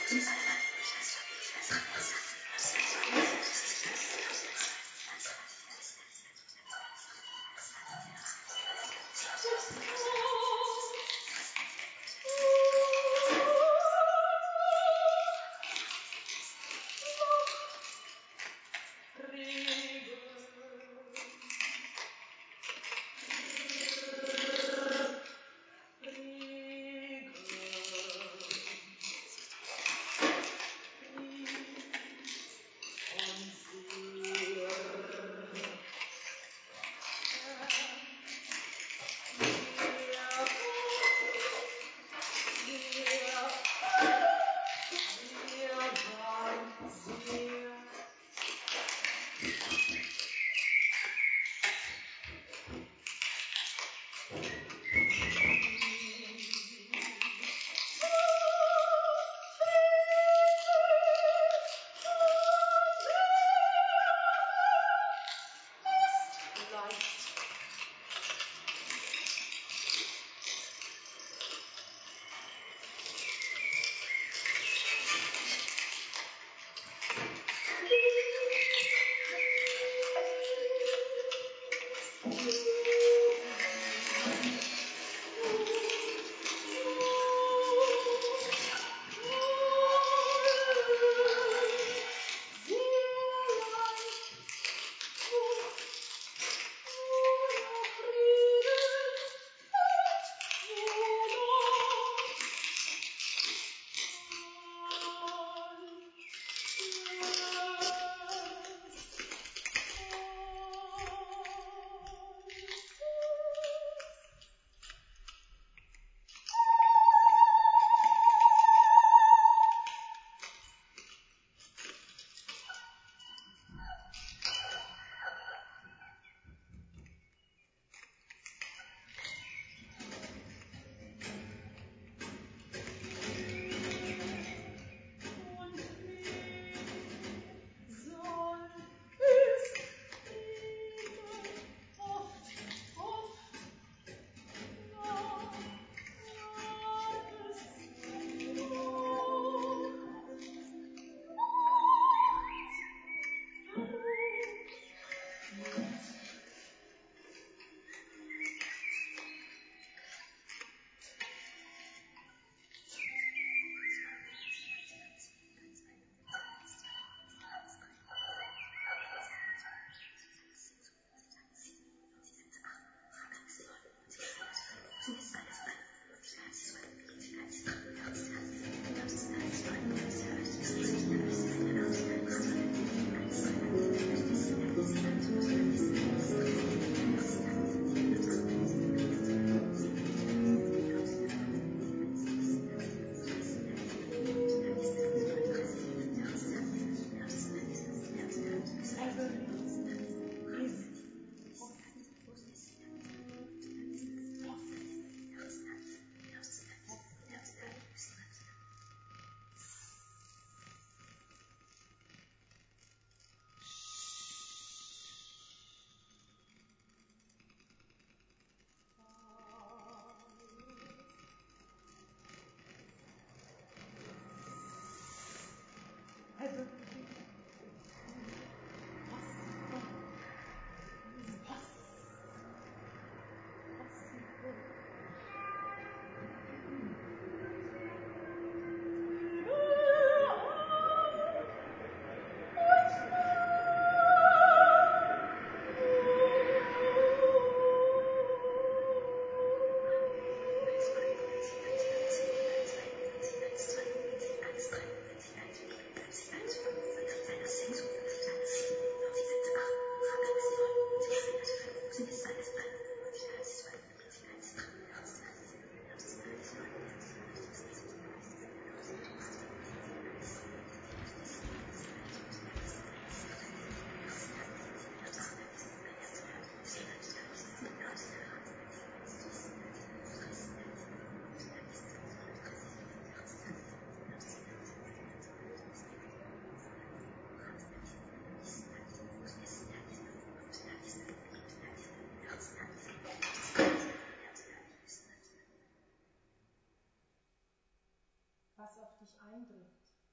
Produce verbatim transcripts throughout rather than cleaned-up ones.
was auf dich eindrückt.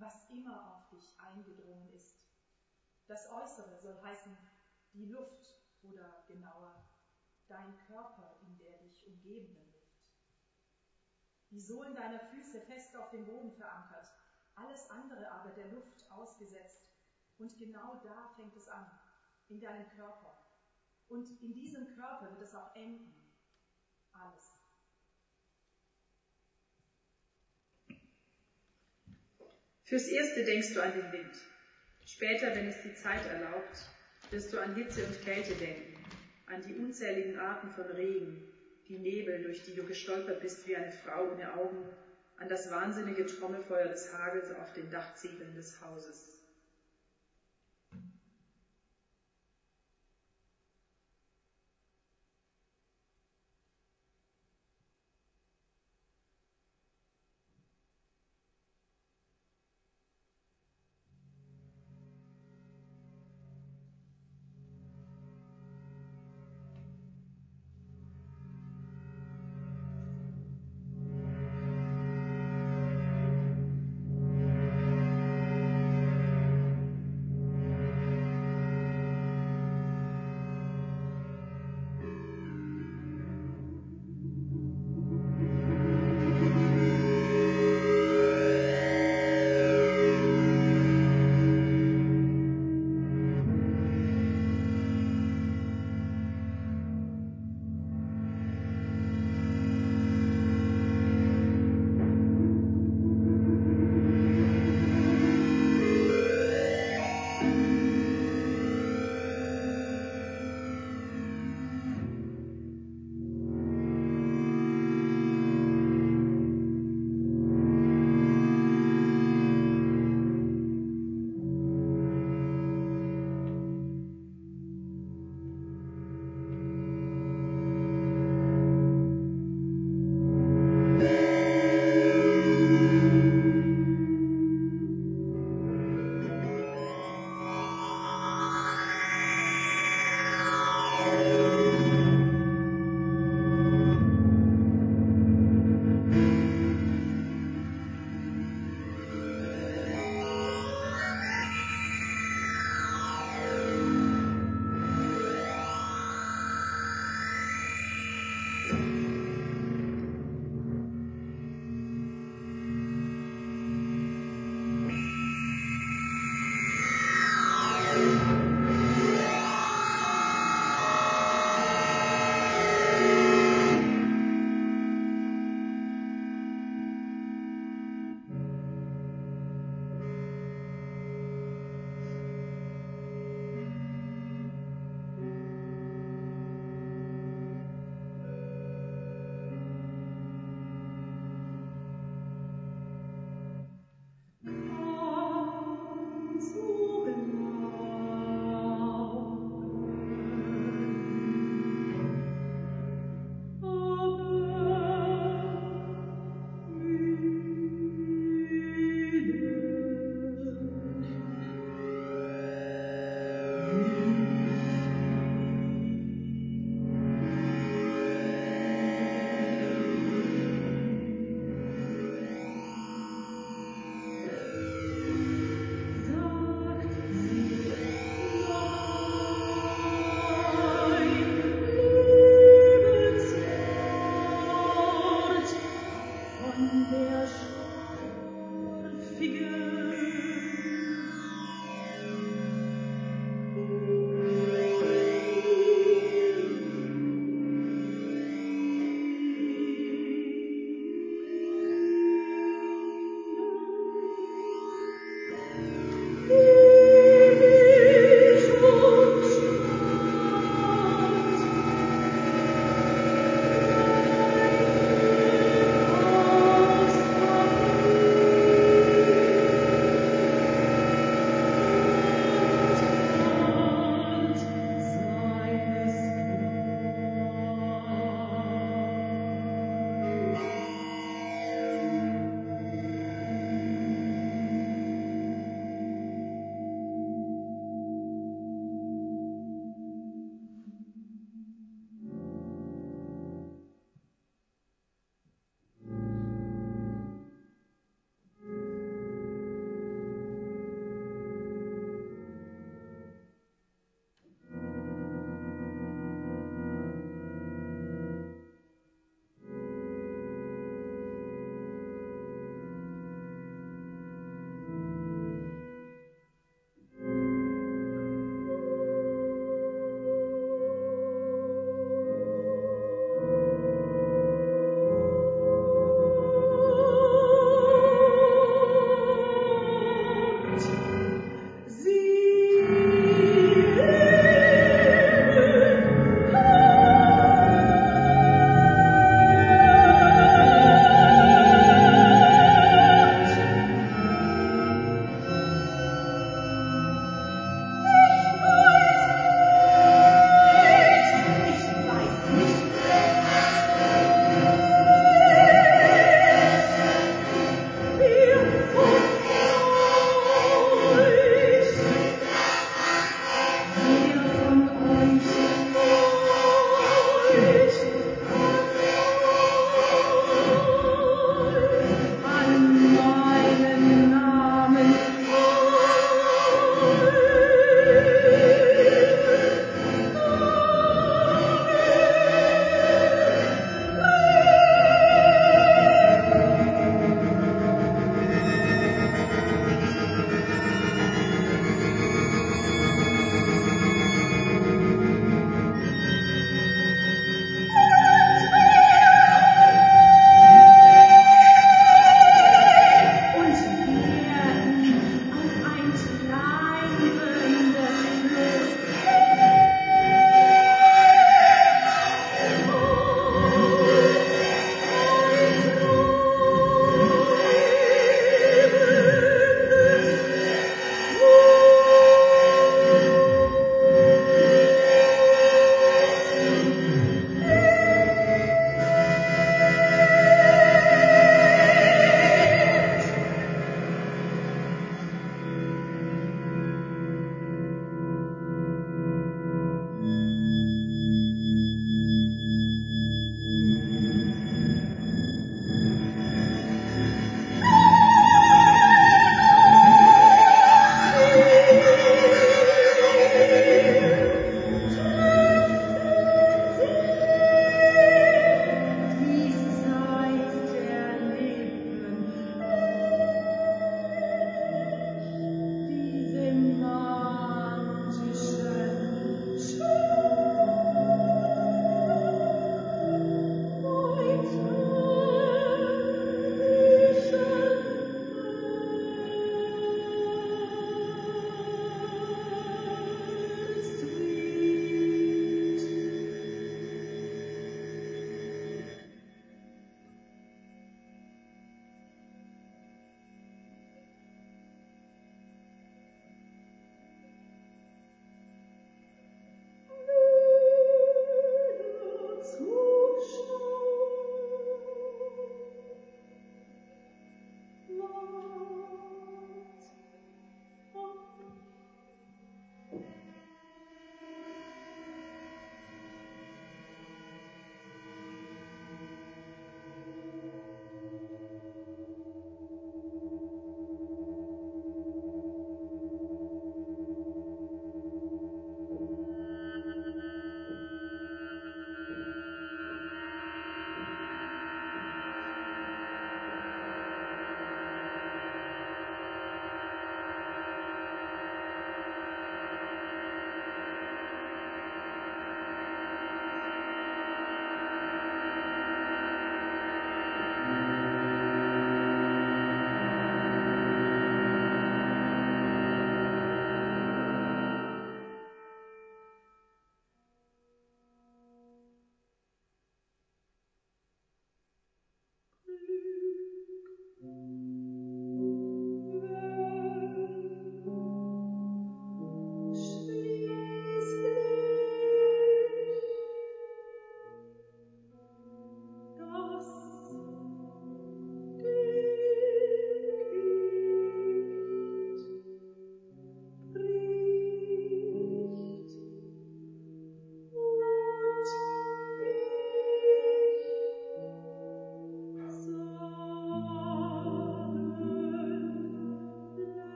was immer auf dich eingedrungen ist. Das Äußere soll heißen die Luft oder genauer dein Körper in der dich umgebenden Luft. Die Sohlen deiner Füße fest auf dem Boden verankert, alles andere aber der Luft ausgesetzt. Und genau da fängt es an, in deinem Körper. Und in diesem Körper wird es auch enden. Alles. Fürs Erste denkst du an den Wind. Später, wenn es die Zeit erlaubt, wirst du an Hitze und Kälte denken, an die unzähligen Arten von Regen, die Nebel, durch die du gestolpert bist wie eine Frau ohne Augen, an das wahnsinnige Trommelfeuer des Hagels auf den Dachziegeln des Hauses.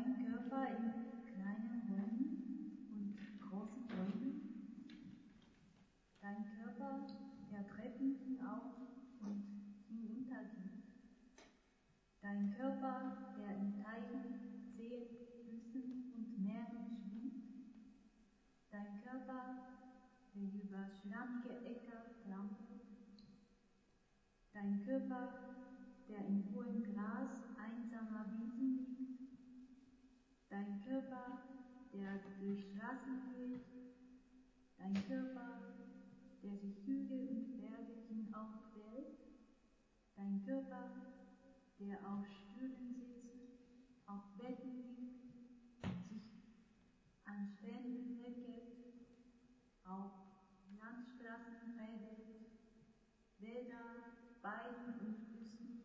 dein Körper in kleinen Räumen und großen Räumen, dein Körper, der Treppen hinauf und hinuntergeht, dein Körper, der in Teichen, Seen, Flüssen und Meeren schwimmt, dein Körper, der über schlammige Äcker trampelt, dein Körper, der in hohem Gras einsamer Wiesen liegt, dein Körper, der durch Straßen geht, dein Körper, der sich Hügel und Berge hinaufquält, dein Körper, der auf Stühlen sitzt, auf Betten liegt, sich an Stränden räkelt, auf Landstraßen redet, Wälder, Weiden und Wüsten.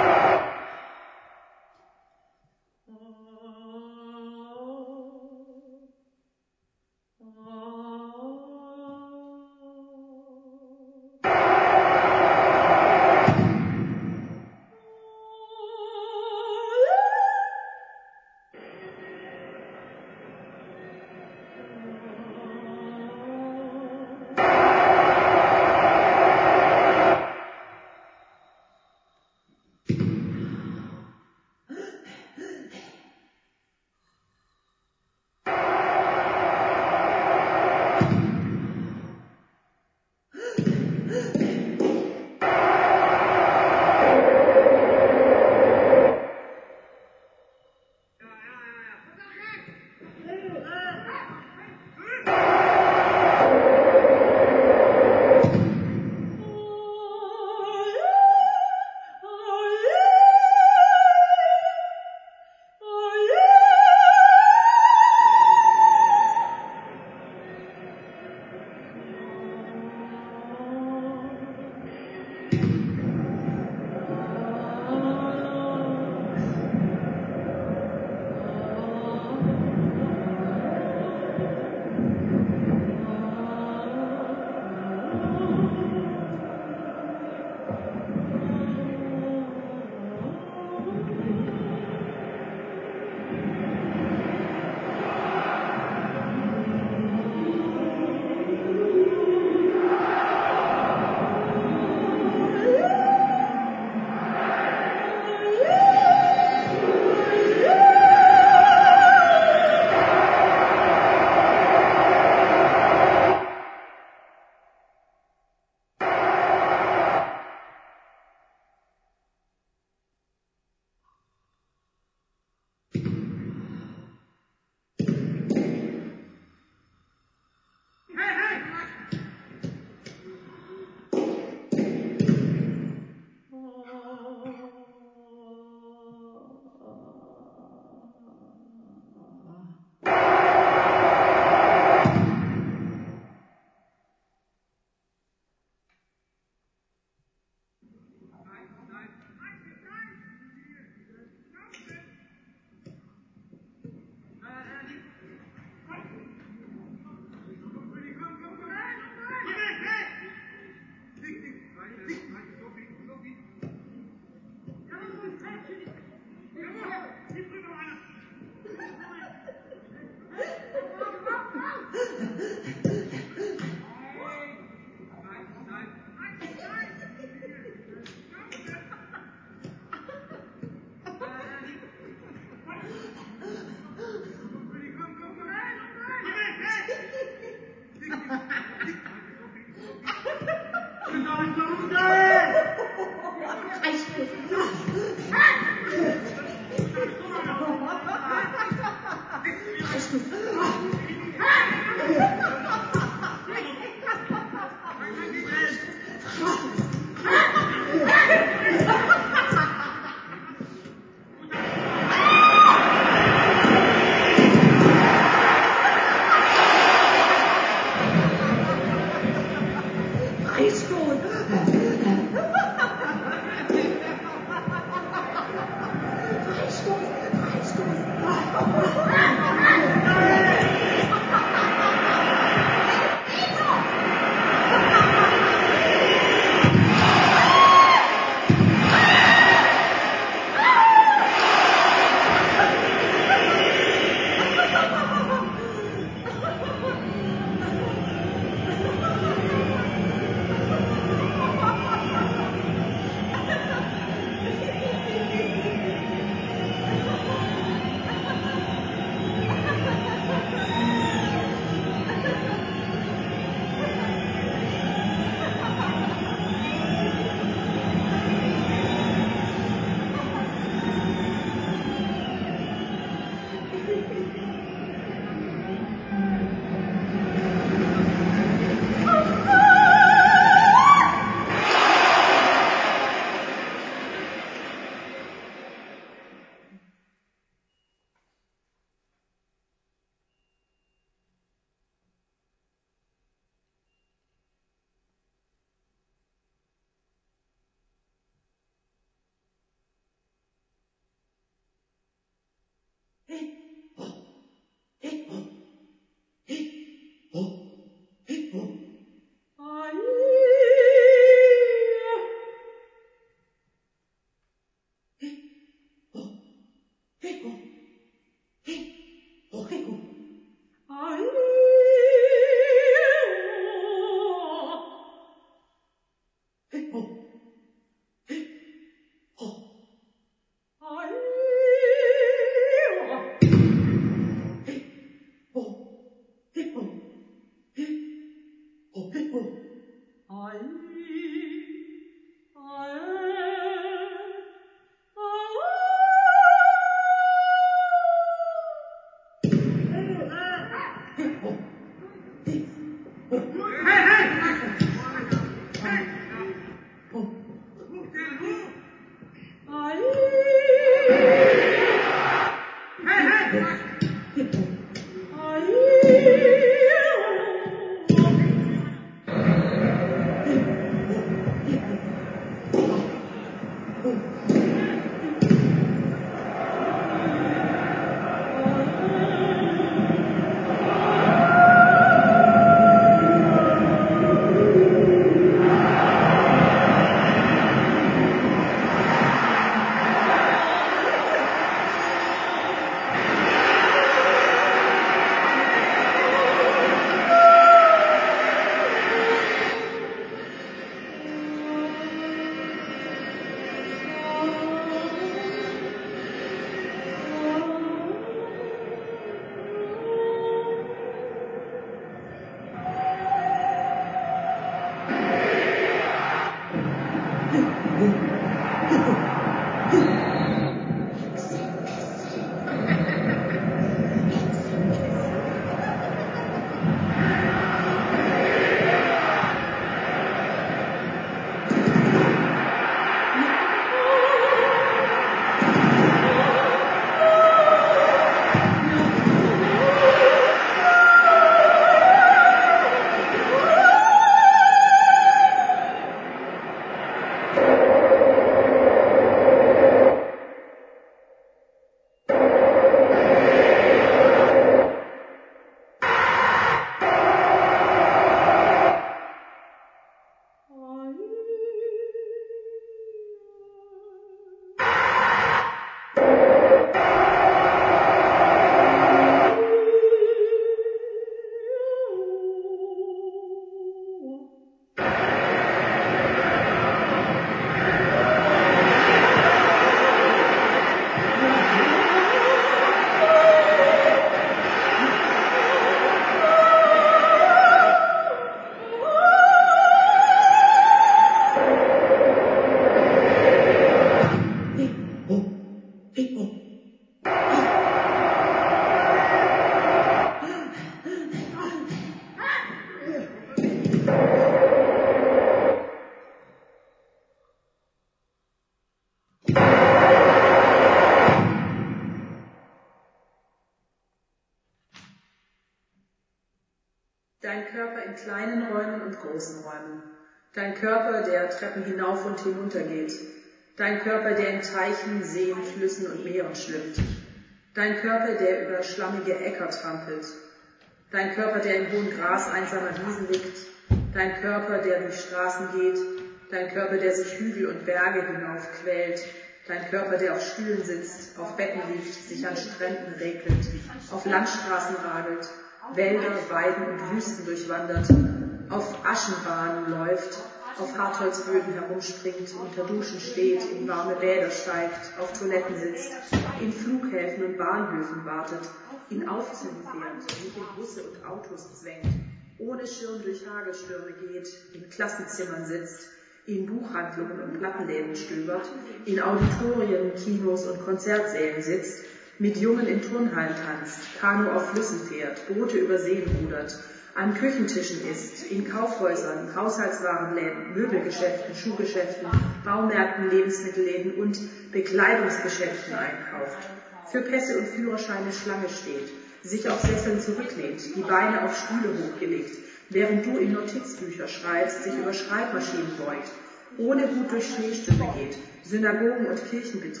Dein Körper in kleinen Räumen und großen Räumen. Dein Körper, der Treppen hinauf und hinunter geht. Dein Körper, der in Teichen, Seen, Flüssen und Meeren schwimmt. Dein Körper, der über schlammige Äcker trampelt. Dein Körper, der im hohen Gras einsamer Wiesen liegt. Dein Körper, der durch Straßen geht. Dein Körper, der sich Hügel und Berge hinaufquält. Dein Körper, der auf Stühlen sitzt, auf Betten liegt, sich an Stränden regnet, auf Landstraßen radelt, Wälder, Weiden und Wüsten durchwandert, auf Aschenbahnen läuft, auf Hartholzböden herumspringt, unter Duschen steht, in warme Bäder steigt, auf Toiletten sitzt, in Flughäfen und Bahnhöfen wartet, in Aufzügen fährt, sich in Busse und Autos zwängt, ohne Schirm durch Hagelstürme geht, in Klassenzimmern sitzt, in Buchhandlungen und Plattenläden stöbert, in Auditorien, Kinos und Konzertsälen sitzt, mit Jungen in Turnhallen tanzt, Kanu auf Flüssen fährt, Boote über Seen rudert, an Küchentischen isst, in Kaufhäusern, Haushaltswarenläden, Möbelgeschäften, Schuhgeschäften, Baumärkten, Lebensmittelläden und Bekleidungsgeschäften einkauft, für Pässe und Führerscheine Schlange steht, sich auf Sesseln zurücklehnt, die Beine auf Stühle hochgelegt, während du in Notizbücher schreibst, sich über Schreibmaschinen beugt, ohne Hut durch Schneestürme geht, Synagogen und Kirchen betritt,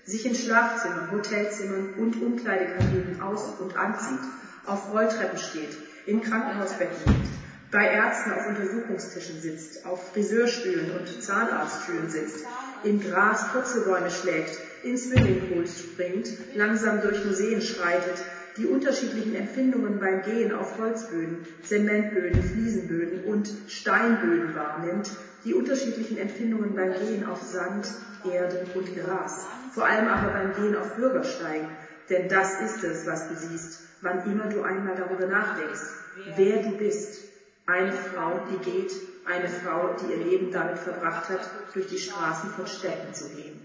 sich in Schlafzimmern, Hotelzimmern und Umkleidekabinen aus- und anzieht, auf Rolltreppen steht, in Krankenhausbetten liegt, bei Ärzten auf Untersuchungstischen sitzt, auf Friseurstühlen und Zahnarztstühlen sitzt, im Gras Purzelbäume schlägt, in Swimmingpools springt, langsam durch Museen schreitet, die unterschiedlichen Empfindungen beim Gehen auf Holzböden, Zementböden, Fliesenböden und Steinböden wahrnimmt, die unterschiedlichen Empfindungen beim Gehen auf Sand, Erde und Gras, vor allem aber beim Gehen auf Bürgersteigen, denn das ist es, was du siehst, wann immer du einmal darüber nachdenkst, wer du bist. Eine Frau, die geht, eine Frau, die ihr Leben damit verbracht hat, durch die Straßen von Städten zu gehen.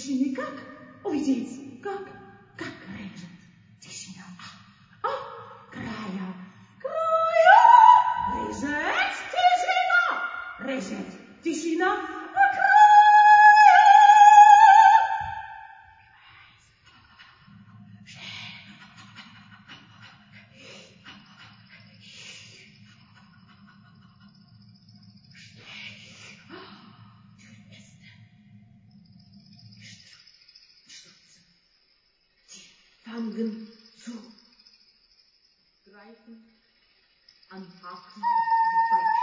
тишины как? Увидеть, как? Как режет тишина. А, а, края, края, режет тишина, режет тишина, а края. Fangen zu. Greifen, anpacken, falsch.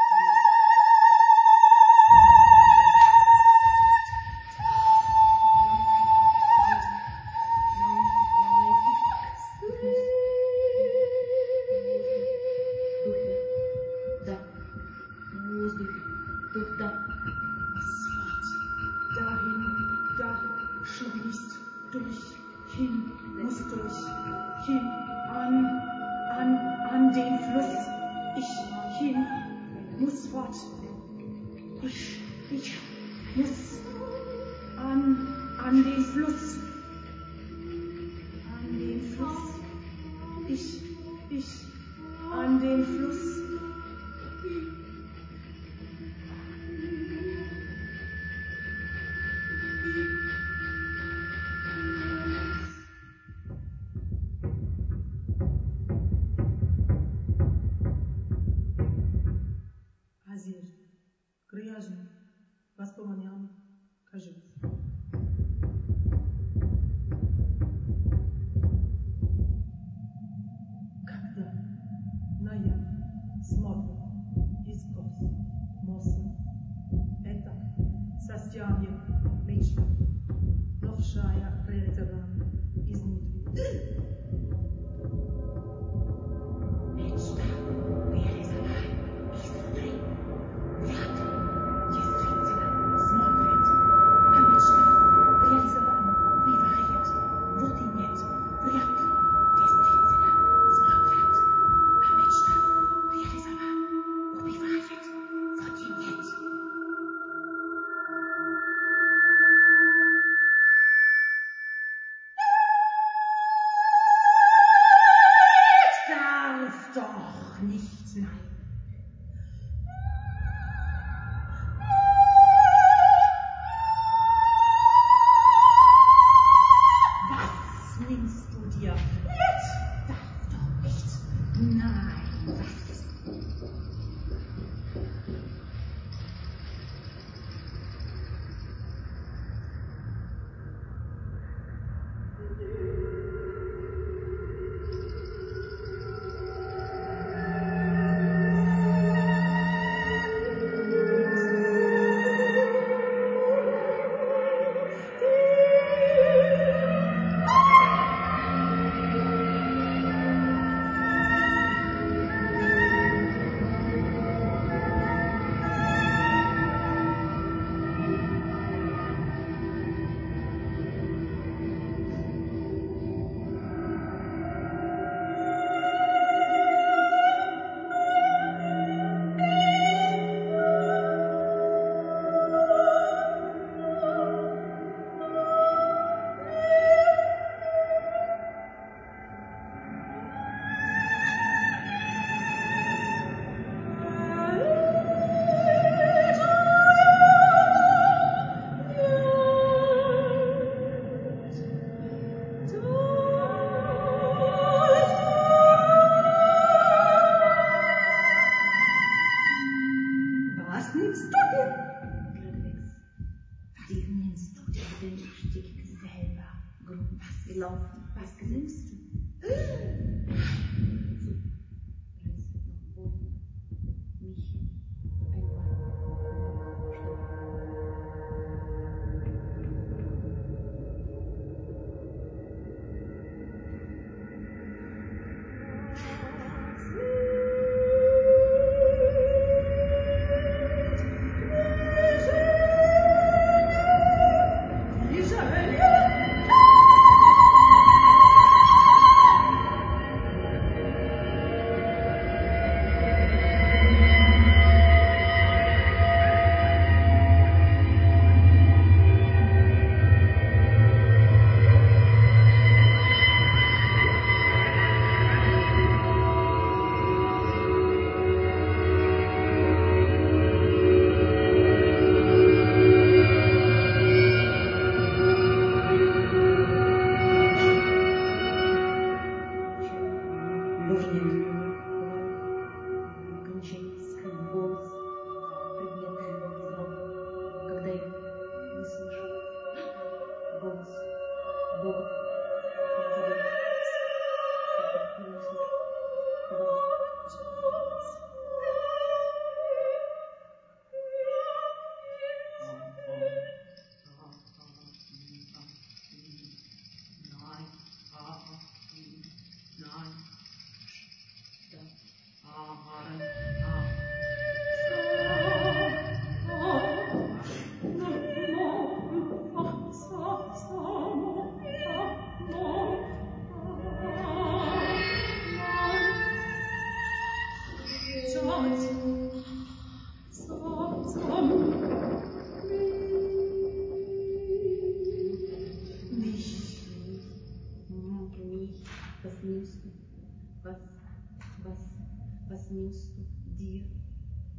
Грязно, воспоминаниям, кажется. Когда на я смотрю из космоса, это состояние мечты, новшая реализована изнутри. Мечта реализована изнутри. Doch nicht, nein. Was nimmst du dir? Jetzt darf doch nicht. Nein, was?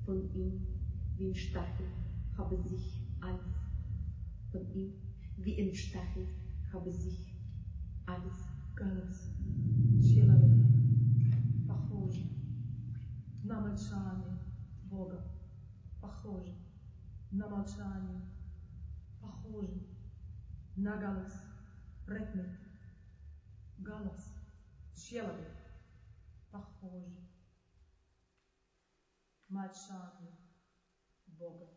Von ihm wie ein Stachel habe sich alles. Von ihm wie ein Stachel habe sich alles. Галас, человек, похоже на молчание Бога, похоже на молчание, похоже на голос, предмет, голос, человек, похоже, молчание Бога.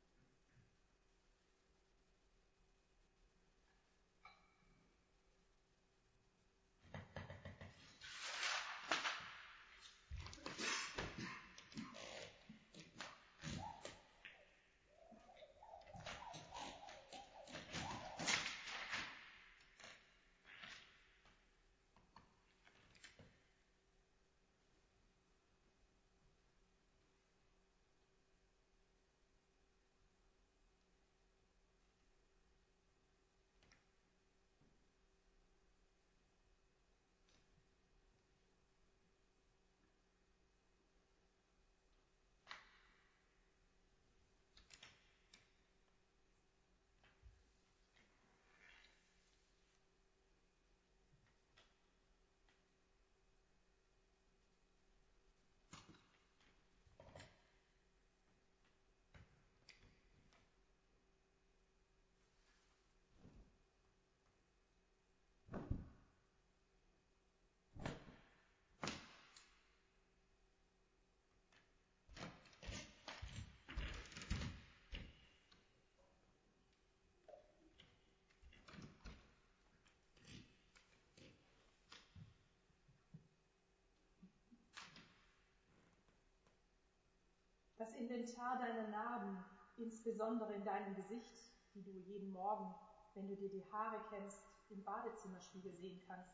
Das Inventar deiner Narben, insbesondere in deinem Gesicht, die du jeden Morgen, wenn du dir die Haare kämmst, im Badezimmerspiegel sehen kannst.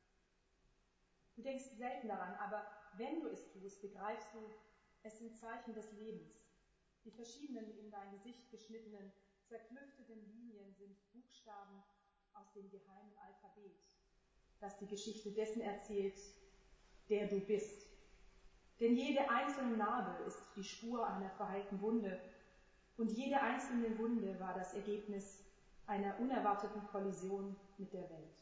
Du denkst selten daran, aber wenn du es tust, begreifst du, es sind Zeichen des Lebens. Die verschiedenen in dein Gesicht geschnittenen, zerklüfteten Linien sind Buchstaben aus dem geheimen Alphabet, das die Geschichte dessen erzählt, der du bist. Denn jede einzelne Narbe ist die Spur einer verheilten Wunde und jede einzelne Wunde war das Ergebnis einer unerwarteten Kollision mit der Welt.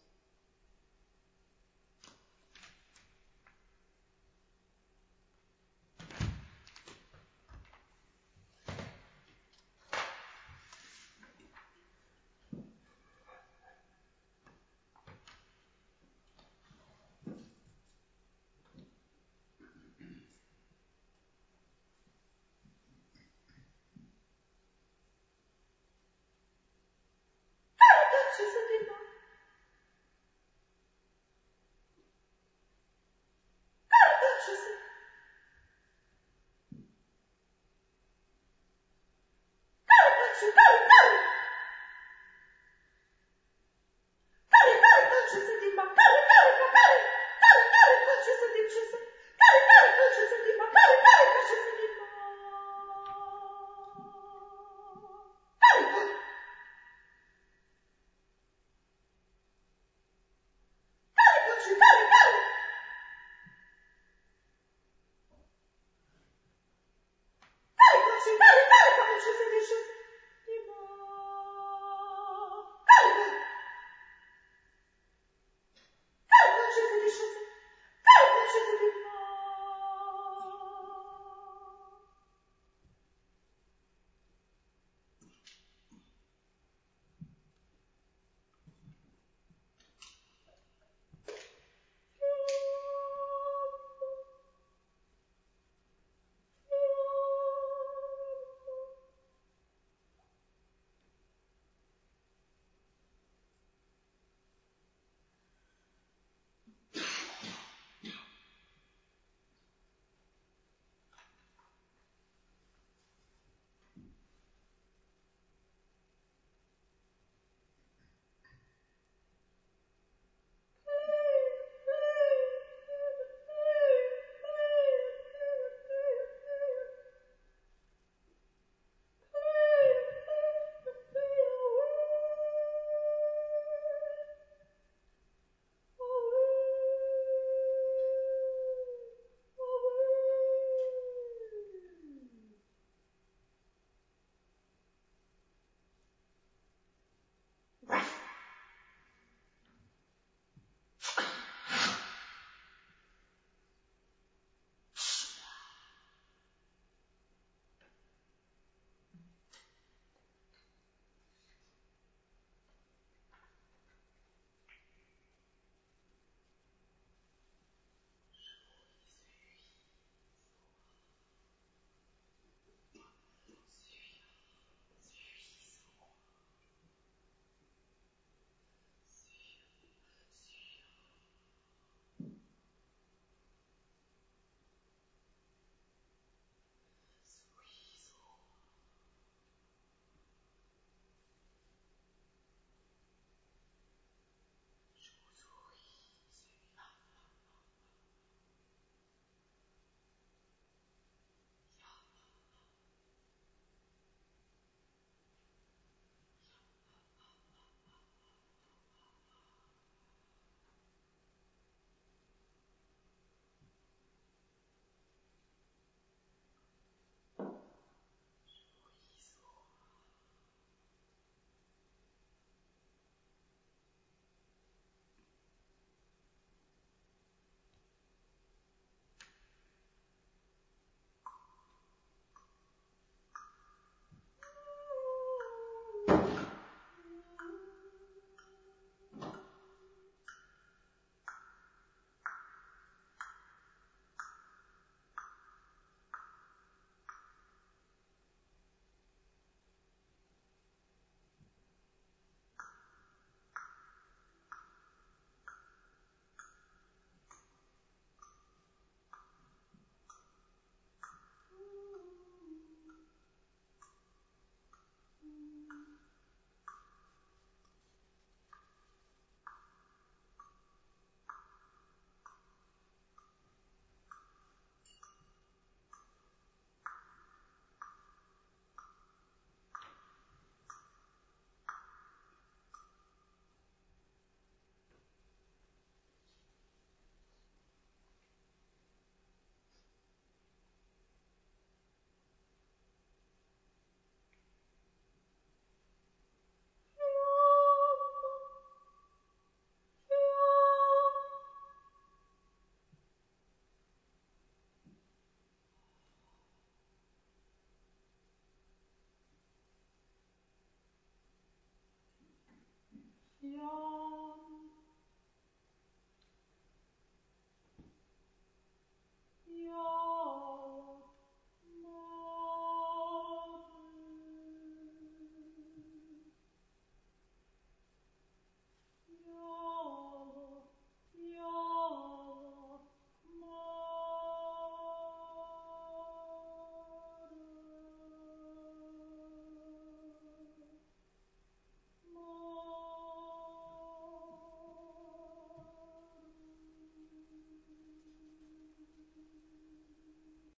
Ja.